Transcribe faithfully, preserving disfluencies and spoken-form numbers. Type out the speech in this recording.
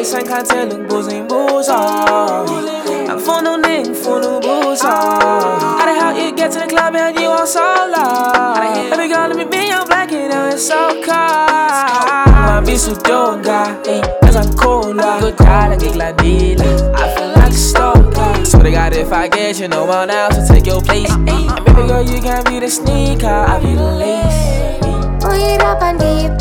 三看这能不是不少。I'm for no nigga, for no booze. How the hell you get to the club and you are so loud? Baby girl, let me be your blanket and it's so cold. I'm be so dope, guy, cause I'm cool. Good guy, like a gladila. I feel like a stalker. So they got if I get you, no one else will take your place. And baby girl, you can't be the sneaker, I'll be the lace. Uy, rapan di